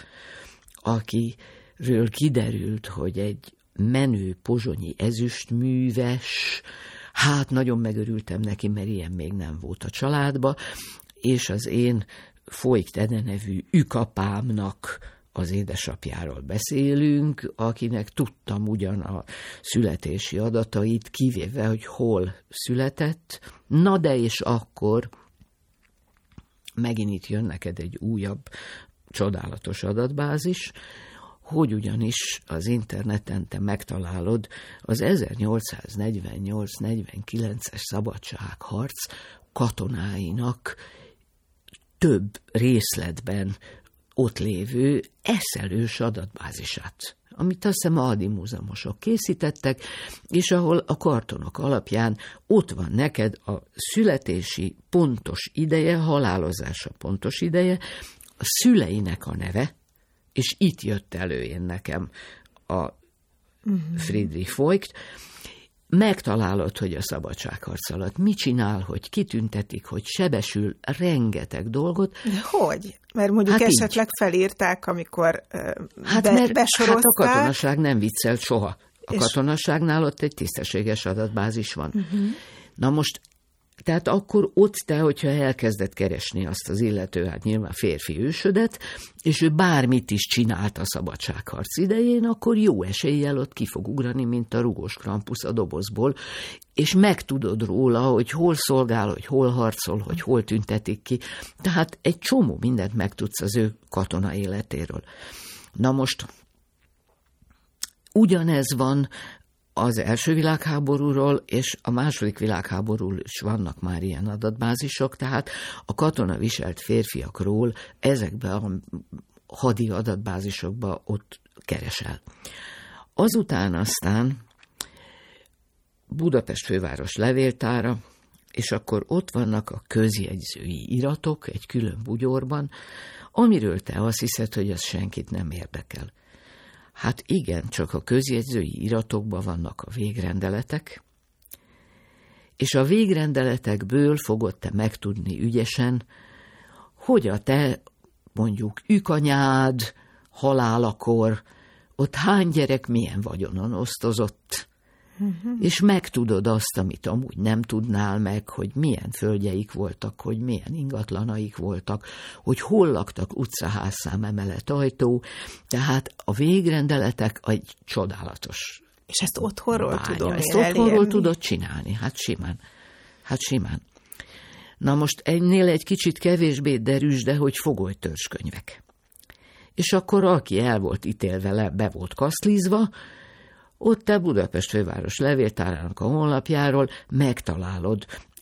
akiről kiderült, hogy egy menő pozsonyi ezüstműves, hát nagyon megörültem neki, mert ilyen még nem volt a családba, és az én Folykt Ede nevű ükapámnak az édesapjáról beszélünk, akinek tudtam ugyan a születési adatait, kivéve, hogy hol született, na de és akkor megint itt jön neked egy újabb, csodálatos adatbázis, hogy ugyanis az interneten te megtalálod az 1848-49-es szabadságharc katonáinak több részletben ott lévő eszelős adatbázisát, amit azt hiszem a Adi múzeumosok készítettek, és ahol a kartonok alapján ott van neked a születési pontos ideje, halálozása pontos ideje, a szüleinek a neve, és itt jött elő én nekem a Friedrich Voigt, megtalálod, hogy a szabadságharc alatt mit csinál, hogy kitüntetik, hogy sebesül, rengeteg dolgot. De hogy? Mert mondjuk esetleg így felírták, amikor besorozták. Hát a katonaság nem viccelt soha. A katonaságnál ott egy tisztességes adatbázis van. Na most, tehát akkor ott te, hogyha elkezded keresni azt az illető, hát nyilván férfi ősödet, és ő bármit is csinált a szabadságharc idején, akkor jó eséllyel ott ki fog ugrani, mint a rugós Krampus a dobozból, és megtudod róla, hogy hol szolgál, hogy hol harcol, hogy hol tüntetik ki. Tehát egy csomó mindent megtudsz az ő katona életéről. Na most, ugyanez van az első világháborúról, és a második világháborúról is vannak már ilyen adatbázisok, tehát a katona viselt férfiakról ezekbe a hadi adatbázisokba ott keresel. Azután aztán Budapest főváros levéltára, és akkor ott vannak a közjegyzői iratok egy külön bugyorban, amiről te azt hiszed, hogy az senkit nem érdekel. Hát igen, csak a közjegyzői iratokban vannak a végrendeletek, és a végrendeletekből fogod te megtudni ügyesen, hogy a te mondjuk ükanyád halálakor ott hány gyerek milyen vagyonon osztozott, és megtudod azt, amit amúgy nem tudnál meg, hogy milyen földjeik voltak, hogy milyen ingatlanaik voltak, hogy hol laktak utcaházszám, emelet, ajtó, tehát a végrendeletek egy csodálatos. És ezt otthonról tudom Ezt otthonról tudod csinálni, hát simán. Na most ennél egy kicsit kevésbé derűs, de hogy fogolytörzskönyvek. És akkor aki el volt ítélve, be volt kaszlizva, ott te Budapest főváros levéltárának a honlapjáról megtalálod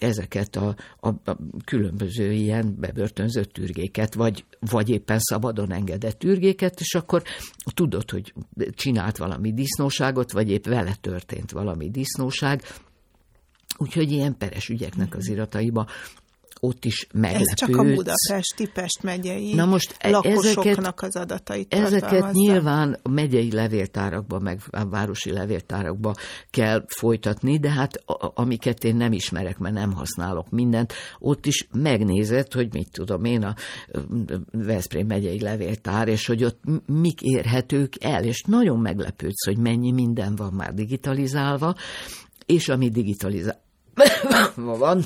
ezeket a különböző ilyen bebörtönzött ürgéket, vagy éppen szabadon engedett ürgéket, és akkor tudod, hogy csinált valami disznóságot, vagy épp vele történt valami disznóság. Úgyhogy ilyen peres ügyeknek az irataiba ott is meglepődsz. Ez csak a budapesti, Pest megyei lakosoknak az adatait tartalmazza. Ezeket nyilván a megyei levéltárakba, meg a városi levéltárakba kell folytatni, de hát amiket én nem ismerek, mert nem használok mindent, ott is megnézed, hogy mit tudom én, a Veszprém megyei levéltár, és hogy ott mik érhetők el, és nagyon meglepődsz, hogy mennyi minden van már digitalizálva, és ami digitalizálva van,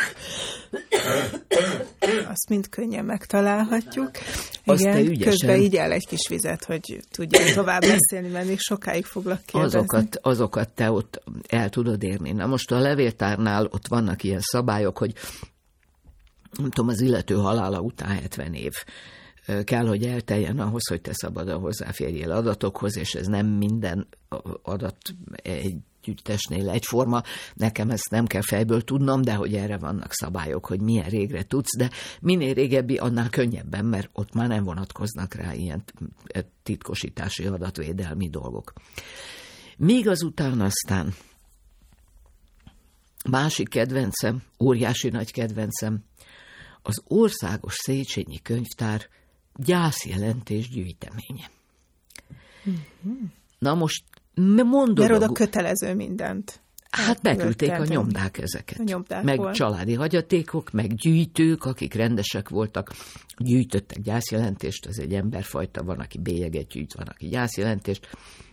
azt mind könnyen megtalálhatjuk. Azt igen, te ügyesen, közben így el egy kis vizet, hogy tudjál tovább beszélni, mert még sokáig foglak kérdezni. Azokat te ott el tudod érni. Na most a levéltárnál ott vannak ilyen szabályok, hogy nem tudom, az illető halála után 70 év kell, hogy elteljen ahhoz, hogy te szabadon hozzáférjél adatokhoz, és ez nem minden adat együttesnél egyforma. Nekem ezt nem kell fejből tudnom, de hogy erre vannak szabályok, hogy milyen régre tudsz, de minél régebbi, annál könnyebben, mert ott már nem vonatkoznak rá ilyen titkosítási adatvédelmi dolgok. Még azután aztán másik kedvencem, óriási nagy kedvencem, az Országos Széchenyi Könyvtár gyászjelentés gyűjteménye. Na most mondod... Mert oda kötelező mindent. Hát beküldték a nyomdák ezeket. Meg családi hagyatékok, meg gyűjtők, akik rendesek voltak, gyűjtöttek gyászjelentést, ez egy emberfajta, van, aki bélyeget gyűjt, van, aki gyászjelentést.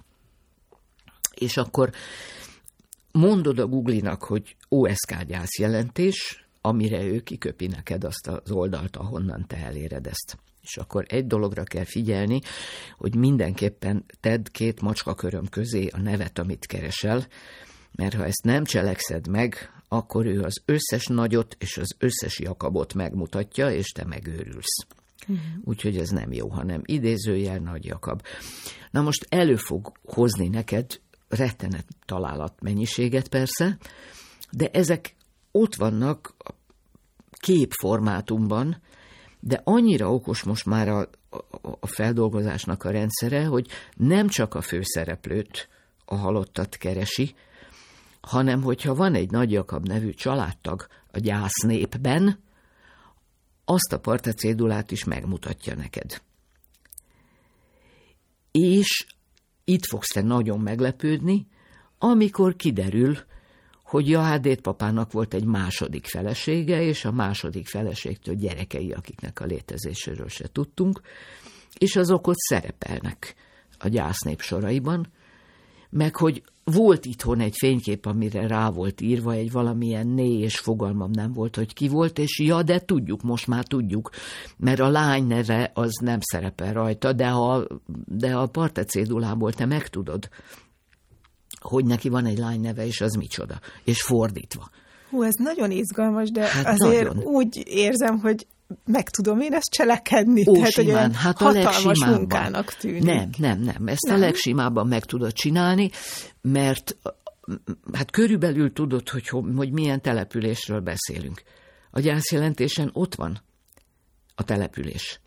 És akkor mondod a Google-nak, hogy OSK gyászjelentés, amire ő kiköpi neked azt az oldalt, ahonnan te eléred ezt. És akkor egy dologra kell figyelni, hogy mindenképpen tedd 2 macskaköröm közé a nevet, amit keresel, mert ha ezt nem cselekszed meg, akkor ő az összes nagyot és az összes Jakabot megmutatja, és te megőrülsz. Úgyhogy ez nem jó, hanem idézőjel Nagy Jakab. Na most elő fog hozni neked rettenet találat mennyiséget persze, de ezek ott vannak képformátumban, de annyira okos most már a feldolgozásnak a rendszere, hogy nem csak a főszereplőt, a halottat keresi, hanem hogyha van egy Nagy Jakab nevű családtag a gyásznépben, azt a partacédulát is megmutatja neked. És itt fogsz te nagyon meglepődni, amikor kiderül, hogy Jahádét papának volt egy második felesége, és a második feleségtől gyerekei, akiknek a létezéséről se tudtunk, és azok ott szerepelnek a gyásznép soraiban, meg hogy volt itthon egy fénykép, amire rá volt írva egy valamilyen né, és fogalmam nem volt, hogy ki volt, és ja, de tudjuk, most már tudjuk, mert a lány neve az nem szerepel rajta, de a partacédulából te megtudod, hogy neki van egy lány neve, és az micsoda, és fordítva. Hú, ez nagyon izgalmas, de hát azért nagyon. Úgy érzem, hogy meg tudom én ezt cselekedni. Tehát, simán, hát a hatalmas munkának tűnik. Nem. Ezt a legsimábban meg tudod csinálni, mert hát körülbelül tudod, hogy milyen településről beszélünk. A gyászjelentésen ott van a település.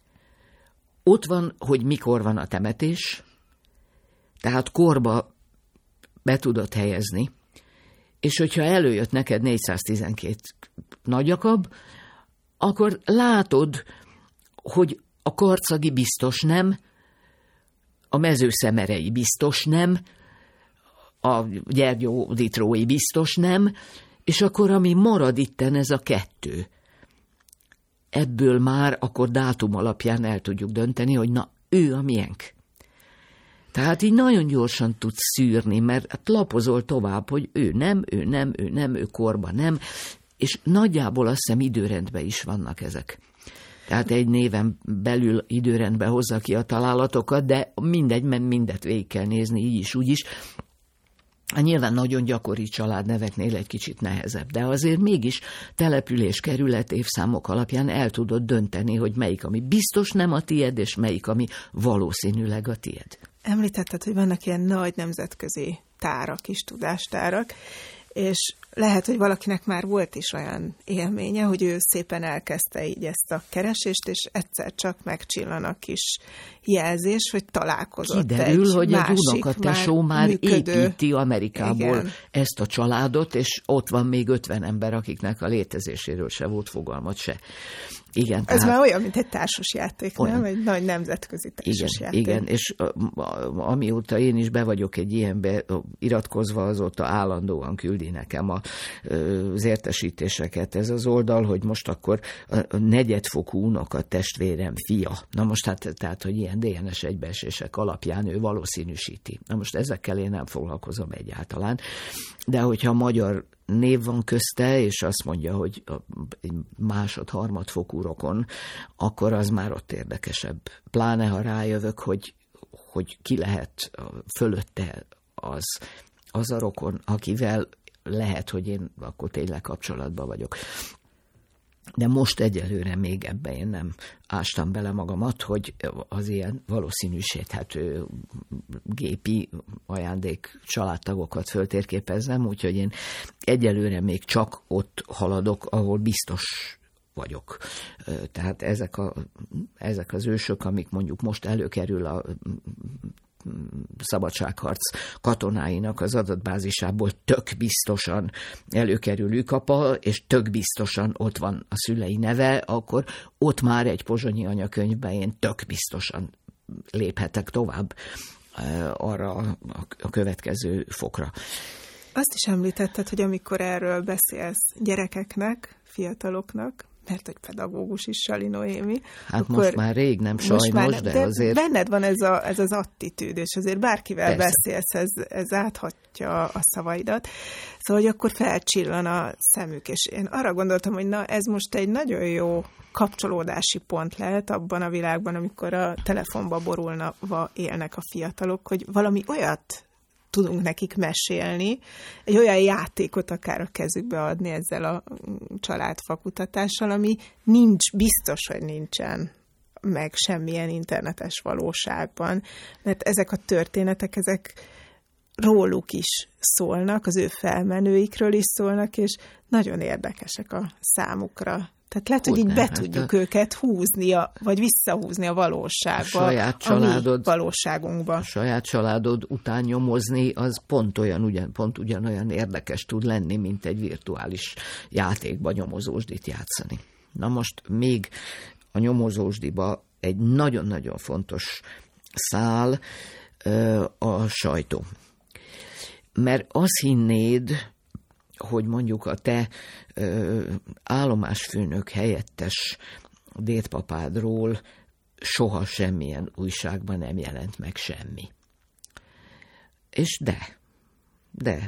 Ott van, hogy mikor van a temetés, tehát korba be tudod helyezni, és hogyha előjött neked 412 Nagy Jakab, akkor látod, hogy a karcagi biztos nem, a mezőszemerei biztos nem, a gyergyóditrói biztos nem, és akkor ami marad itten ez a 2. Ebből már akkor dátum alapján el tudjuk dönteni, hogy na, ő a miénk. Tehát így nagyon gyorsan tudsz szűrni, mert lapozol tovább, hogy ő korba nem, és nagyjából azt hiszem időrendben is vannak ezek. Tehát egy néven belül időrendben hozza ki a találatokat, de mindegy, mert mindet végig kell nézni, így is, úgy is. Nyilván nagyon gyakori családneveknél egy kicsit nehezebb, de azért mégis település, kerület, évszámok alapján el tudod dönteni, hogy melyik, ami biztos nem a tied, és melyik, ami valószínűleg a tied. Említetted, hogy vannak ilyen nagy nemzetközi tárak is, tudástárak, és lehet, hogy valakinek már volt is olyan élménye, hogy ő szépen elkezdte így ezt a keresést, és egyszer csak megcsillan a kis jelzés, hogy találkozott kiderül, egy hogy másik, egy unokatesó már működő, építi Amerikából igen, ezt a családot, és ott van még 50 ember, akiknek a létezéséről se volt fogalmat se. Igen, ez már olyan, mint egy társasjáték, olyan. nem? Egy nagy nemzetközi társasjáték. Igen, és amióta én is be vagyok egy ilyenbe iratkozva, azóta állandóan küldi nekem az értesítéseket ez az oldal, hogy most akkor a negyedfokú unoka testvérem fia. Na most tehát, hogy ilyen DNS egybeesések alapján ő valószínűsíti. Na most ezekkel én nem foglalkozom egyáltalán, de hogyha magyar név van közte, és azt mondja, hogy egy másod-harmadfokú rokon, akkor az már ott érdekesebb. Pláne, ha rájövök, hogy ki lehet fölötte az a rokon, akivel lehet, hogy én akkor tényleg kapcsolatban vagyok. De most egyelőre még ebbe én nem ástam bele magamat, hogy az ilyen valószínűsíthető gépi ajándék családtagokat föltérképezzem, úgyhogy én egyelőre még csak ott haladok, ahol biztos vagyok. Tehát ezek az ősök, amik mondjuk most előkerül a szabadságharc katonáinak az adatbázisából, tök biztosan előkerül ükapa, és tök biztosan ott van a szülei neve, akkor ott már egy pozsonyi anyakönyvben én tök biztosan léphetek tovább arra a következő fokra. Azt is említetted, hogy amikor erről beszélsz gyerekeknek, fiataloknak, mert hogy pedagógus is Sali Noémi. Hát most már rég nem sajnos, de azért... Benned van ez az attitűd, és azért bárkivel beszélsz, ez áthatja a szavaidat. Szóval, hogy akkor felcsillan a szemük, és én arra gondoltam, hogy na, ez most egy nagyon jó kapcsolódási pont lehet abban a világban, amikor a telefonba borulva élnek a fiatalok, hogy valami olyat tudunk nekik mesélni, egy olyan játékot akár a kezükbe adni ezzel a családfakutatással, ami biztos, hogy nincsen meg semmilyen internetes valóságban, mert ezek a történetek, ezek róluk is szólnak, az ő felmenőikről is szólnak, és nagyon érdekesek a számukra. Tehát lehet, hogy így be tudjuk őket húzni, vagy visszahúzni a valóságba, a mi valóságunkba. A saját családod után nyomozni, az pont ugyanolyan érdekes tud lenni, mint egy virtuális játékba nyomozósdit játszani. Na most még a nyomozósdiba egy nagyon-nagyon fontos szál a sajtó. Mert azt hinnéd, hogy mondjuk a te állomásfőnök helyettes dédpapádról soha semmilyen újságban nem jelent meg semmi. És de.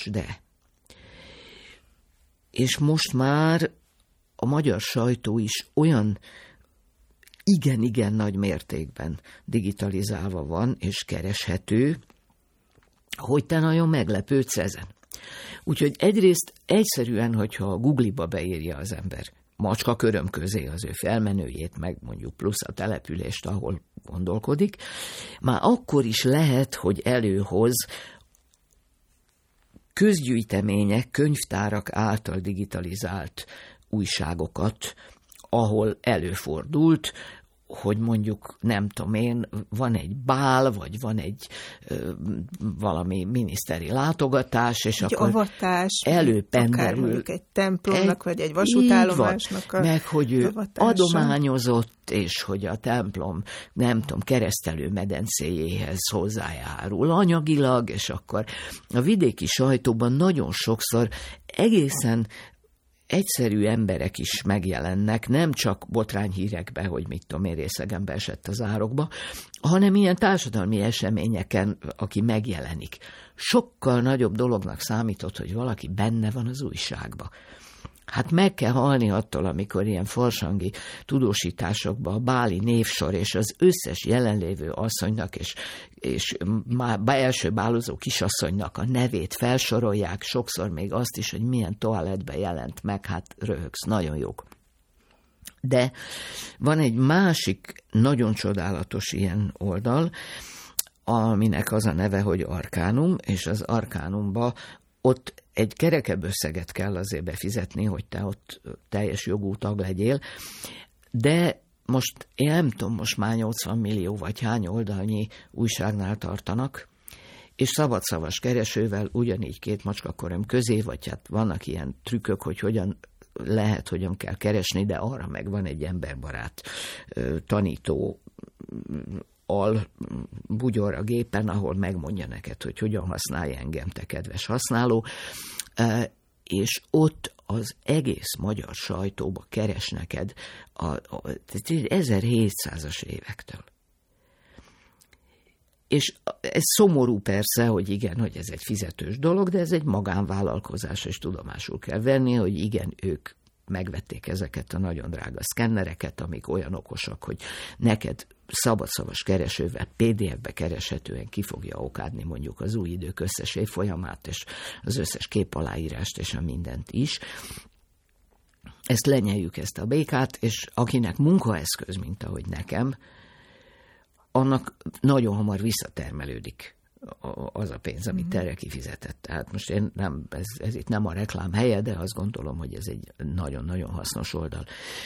És most már a magyar sajtó is olyan igen nagy mértékben digitalizálva van és kereshető, hogy te nagyon meglepődsz ezen. Úgyhogy egyrészt egyszerűen, hogyha a Google-ba beírja az ember macska köröm közé az ő felmenőjét, meg mondjuk plusz a települést, ahol gondolkodik, már akkor is lehet, hogy előhoz közgyűjtemények, könyvtárak által digitalizált újságokat, ahol előfordult, hogy mondjuk, nem tudom én, van egy bál, vagy van egy valami miniszteri látogatás, és egy akkor avatás, előpenderül. Akár egy templomnak, vagy egy vasútállomásnak a meg, hogy ő avatása. Adományozott, és hogy a templom, nem tudom, keresztelő medencéjéhez hozzájárul anyagilag, és akkor a vidéki sajtóban nagyon sokszor egészen egyszerű emberek is megjelennek, nem csak botrányhírekbe, hogy mit tudom én, Részegenbe esett az árokba, hanem ilyen társadalmi eseményeken, aki megjelenik. Sokkal nagyobb dolognak számított, hogy valaki benne van az újságba. Hát meg kell halni attól, amikor ilyen farsangi tudósításokban a báli névsor és az összes jelenlévő asszonynak és első bálozó kisasszonynak a nevét felsorolják, sokszor még azt is, hogy milyen toalettbe jelent meg, hát röhögsz, nagyon jók. De van egy másik nagyon csodálatos ilyen oldal, aminek az a neve, hogy Arkánum, és az Arkánumba ott egy kerekebb összeget kell azért befizetni, hogy te ott teljes jogú tag legyél, de most én nem tudom, most már 80 millió vagy hány oldalnyi újságnál tartanak, és szabadszavas keresővel ugyanígy 2 macskaköröm közé, vagy hát vannak ilyen trükkök, hogy hogyan kell keresni, de arra meg van egy emberbarát tanító bugyor a gépen, ahol megmondja neked, hogy hogyan használj engem, te kedves használó, és ott az egész magyar sajtóba keres neked 1700-as évektől. És ez szomorú persze, hogy igen, hogy ez egy fizetős dolog, de ez egy magánvállalkozás, és tudomásul kell venni, hogy igen, ők megvették ezeket a nagyon drága szkennereket, amik olyan okosak, hogy neked szabadszavas keresővel PDF-be kereshetően ki fogja okádni mondjuk az Új Idők összes évfolyamát, és az összes képaláírást, és a mindent is. Ezt lenyeljük, ezt a békát, és akinek munkaeszköz, mint ahogy nekem, annak nagyon hamar visszatermelődik az a pénz, amit erre kifizetett. Tehát most én ez itt nem a reklám helye, de azt gondolom, hogy ez egy nagyon-nagyon hasznos oldal.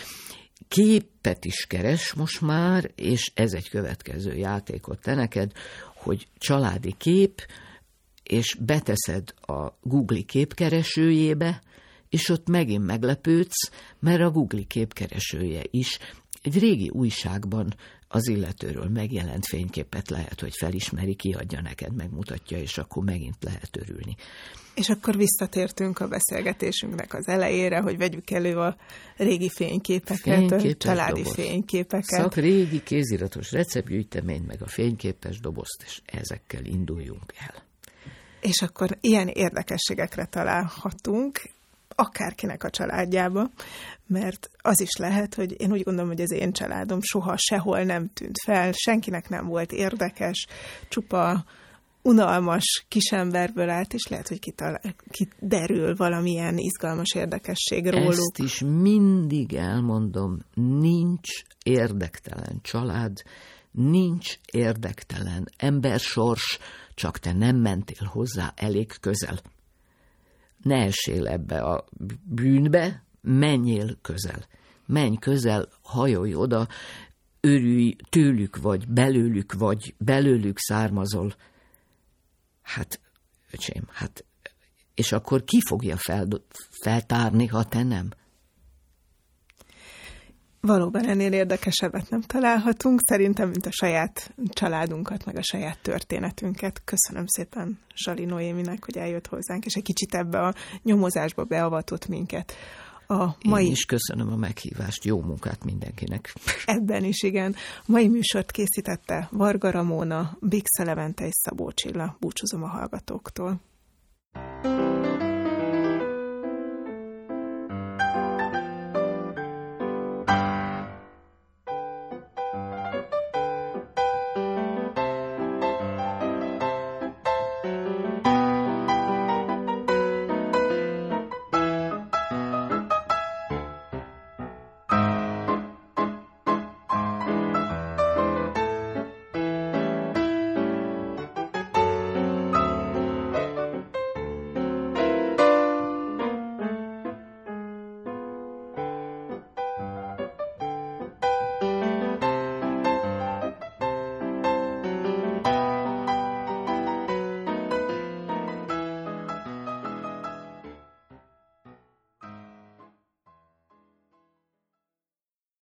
Képet is keres most már, és ez egy következő játékot te neked, hogy családi kép, és beteszed a Google képkeresőjébe, és ott megint meglepődsz, mert a Google képkeresője is egy régi újságban az illetőről megjelent fényképet lehet, hogy felismeri, kiadja neked, megmutatja, és akkor megint lehet örülni. És akkor visszatértünk a beszélgetésünknek az elejére, hogy vegyük elő a régi fényképeket, a családi fényképeket. Régi kéziratos receptgyűjtemény, meg a fényképes dobozt, és ezekkel induljunk el. És akkor ilyen érdekességekre találhatunk, akárkinek a családjába, mert az is lehet, hogy én úgy gondolom, hogy az én családom soha sehol nem tűnt fel, senkinek nem volt érdekes, csupa unalmas kisemberből állt, és lehet, hogy kiderül valamilyen izgalmas érdekesség róluk. Ezt is mindig elmondom, nincs érdektelen család, nincs érdektelen embersors, csak te nem mentél hozzá elég közel. Ne essél ebbe a bűnbe, menjél közel. Menj közel, hajolj oda, örülj tőlük, vagy belőlük származol. Hát, öcsém, és akkor ki fogja feltárni, ha te nem? Valóban ennél érdekesebbet nem találhatunk, szerintem, mint a saját családunkat, meg a saját történetünket. Köszönöm szépen Zsali Noéminek, hogy eljött hozzánk, és egy kicsit ebbe a nyomozásba beavatott minket. Én is köszönöm a meghívást, jó munkát mindenkinek. Ebben is, igen. A mai műsort készítette Varga Ramóna, Bixa Levente és Szabó Csilla. Búcsúzom a hallgatóktól.